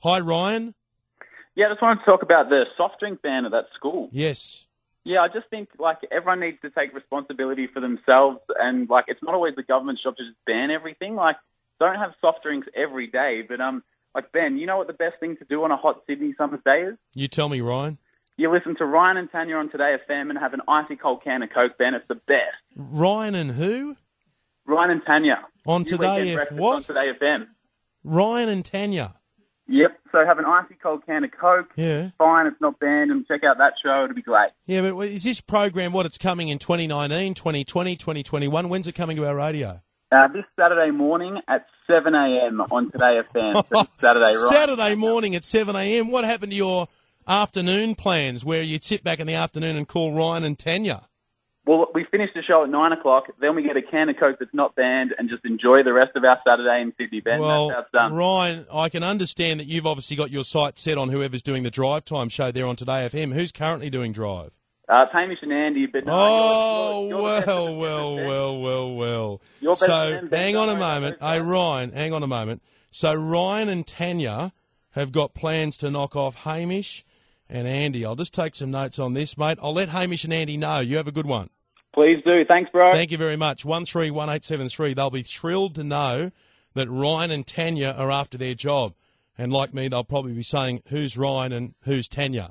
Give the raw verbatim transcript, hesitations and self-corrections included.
Hi, Ryan. Yeah, I just wanted to talk about the soft drink ban at that school. Yes. Yeah, I just think, like, everyone needs to take responsibility for themselves, and, like, it's not always the government's job to just ban everything. Like, don't have soft drinks every day, but, um, like, Ben, you know what the best thing to do on a hot Sydney summer's day is? You tell me, Ryan. You listen to Ryan and Tanya on Today F M and have an icy cold can of Coke, Ben. It's the best. Ryan and who? Ryan and Tanya. On New Today weekend F breakfast what? On Today F M. Ryan and Tanya. Yep. So have an icy cold can of Coke. Yeah. Fine, it's not banned, and check out that show. It'll be great. Yeah, but is this program what it's coming in twenty nineteen, twenty twenty, twenty twenty-one? When's it coming to our radio? Uh, this Saturday morning at seven a.m. on Today F M. So this Saturday, right? Saturday morning at seven a.m. What happened to your afternoon plans where you'd sit back in the afternoon and call Ryan and Tanya? Well, we finish the show at nine o'clock, then we get a can of Coke that's not banned and just enjoy the rest of our Saturday in Sydney, Ben. Well, that's how it's done. Ryan, I can understand that you've obviously got your sights set on whoever's doing the Drive Time show there on Today F M. Who's currently doing Drive? Uh, it's Hamish and Andy, but no, Oh, you're, you're, you're the best of well, the well, best, Ben. well, well, well. You're better So, than Ben, hang don't on a worry moment. about Hey, those Ryan, hang on a moment. So, Ryan and Tanya have got plans to knock off Hamish and Andy. I'll just take some notes on this, mate. I'll let Hamish and Andy know. You have a good one. Please do. Thanks, bro. Thank you very much. one three one eight seven three. They'll be thrilled to know that Ryan and Tanya are after their job. And like me, they'll probably be saying, who's Ryan and who's Tanya?